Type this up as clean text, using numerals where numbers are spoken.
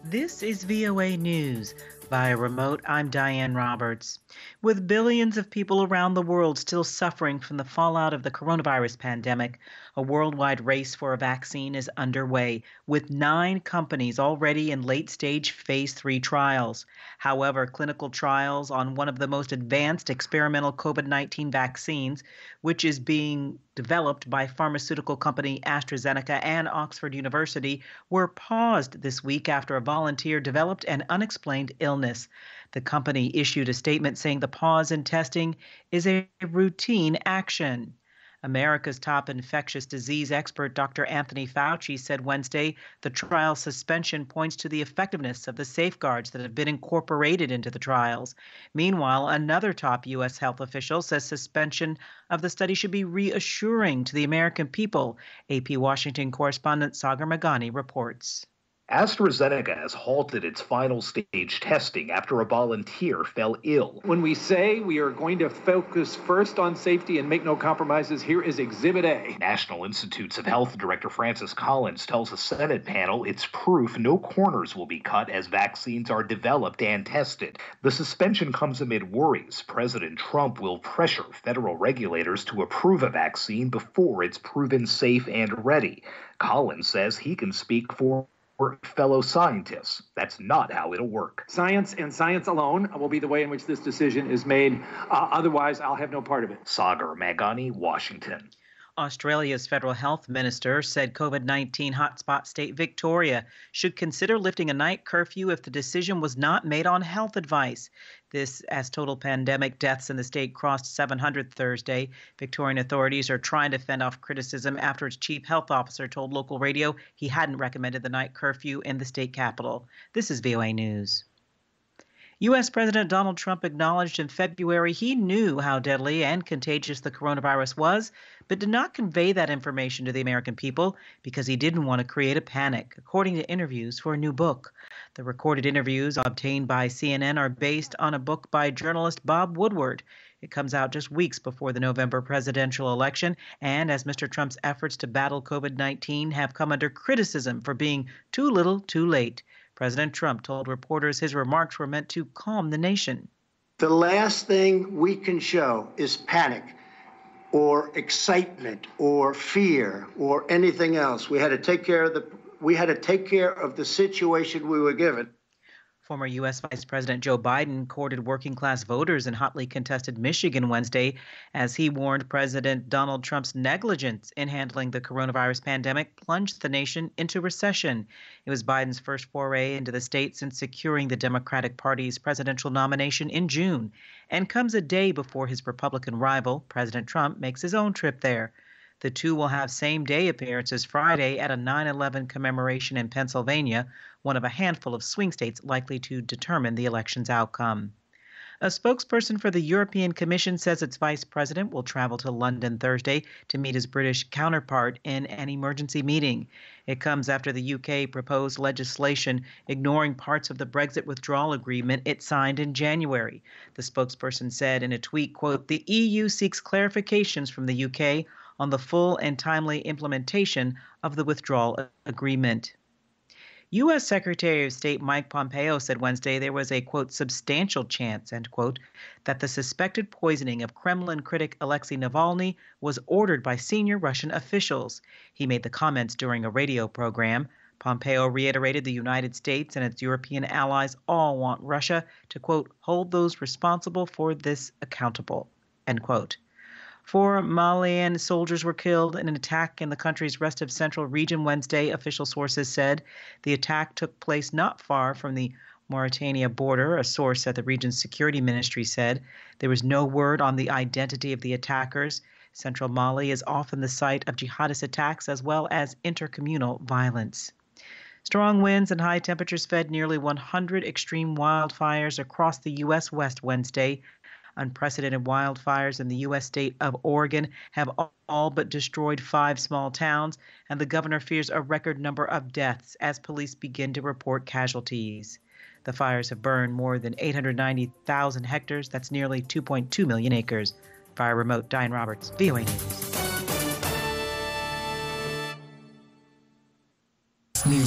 This is VOA News. Via remote, I'm Diane Roberts. With billions of people around the world still suffering from the fallout of the coronavirus pandemic, a worldwide race for a vaccine is underway, with 9 companies already in late-stage phase 3 trials. However, clinical trials on one of the most advanced experimental COVID-19 vaccines, which is being developed by pharmaceutical company AstraZeneca and Oxford University, were paused this week after a volunteer developed an unexplained illness. The company issued a statement saying the pause in testing is a routine action. America's top infectious disease expert, Dr. Anthony Fauci, said Wednesday the trial suspension points to the effectiveness of the safeguards that have been incorporated into the trials. Meanwhile, another top U.S. health official says suspension of the study should be reassuring to the American people. AP Washington correspondent Sagar Meghani reports. AstraZeneca has halted its final stage testing after a volunteer fell ill. When we say we are going to focus first on safety and make no compromises, here is Exhibit A. National Institutes of Health Director Francis Collins tells the Senate panel it's proof no corners will be cut as vaccines are developed and tested. The suspension comes amid worries President Trump will pressure federal regulators to approve a vaccine before it's proven safe and ready. Collins says he can speak for fellow scientists. That's not how it'll work. Science and science alone will be the way in which this decision is made. Otherwise, I'll have no part of it. Sagar Meghani, Washington. Australia's federal health minister said COVID-19 hotspot state Victoria should consider lifting a night curfew if the decision was not made on health advice. This as total pandemic deaths in the state crossed 700 Thursday. Victorian authorities are trying to fend off criticism after its chief health officer told local radio he hadn't recommended the night curfew in the state capital. This is VOA News. U.S. President Donald Trump acknowledged in February he knew how deadly and contagious the coronavirus was, but did not convey that information to the American people because he didn't want to create a panic, according to interviews for a new book. The recorded interviews obtained by CNN are based on a book by journalist Bob Woodward. It comes out just weeks before the November presidential election, and as Mr. Trump's efforts to battle COVID-19 have come under criticism for being too little, too late. President Trump told reporters his remarks were meant to calm the nation. The last thing we can show is panic or excitement or fear or anything else. We had to take care of the situation we were given. Former U.S. Vice President Joe Biden courted working-class voters in hotly contested Michigan Wednesday as he warned President Donald Trump's negligence in handling the coronavirus pandemic plunged the nation into recession. It was Biden's first foray into the state since securing the Democratic Party's presidential nomination in June, and comes a day before his Republican rival, President Trump, makes his own trip there. The two will have same-day appearances Friday at a 9/11 commemoration in Pennsylvania, one of a handful of swing states likely to determine the election's outcome. A spokesperson for the European Commission says its vice president will travel to London Thursday to meet his British counterpart in an emergency meeting. It comes after the UK proposed legislation ignoring parts of the Brexit withdrawal agreement it signed in January. The spokesperson said in a tweet, quote, "The EU seeks clarifications from the UK on the full and timely implementation of the withdrawal agreement." U.S. Secretary of State Mike Pompeo said Wednesday there was a, quote, "substantial chance," end quote, that the suspected poisoning of Kremlin critic Alexei Navalny was ordered by senior Russian officials. He made the comments during a radio program. Pompeo reiterated the United States and its European allies all want Russia to, quote, "hold those responsible for this accountable," end quote. 4 Malian soldiers were killed in an attack in the country's rest of central region Wednesday, official sources said. The attack took place not far from the Mauritania border, a source at the region's security ministry said. There was no word on the identity of the attackers. Central Mali is often the site of jihadist attacks as well as intercommunal violence. Strong winds and high temperatures fed nearly 100 extreme wildfires across the U.S. West Wednesday. Unprecedented wildfires in the U.S. state of Oregon have all but destroyed 5 small towns, and the governor fears a record number of deaths as police begin to report casualties. The fires have burned more than 890,000 hectares. That's nearly 2.2 million acres. Via remote, Diane Roberts, VOA News.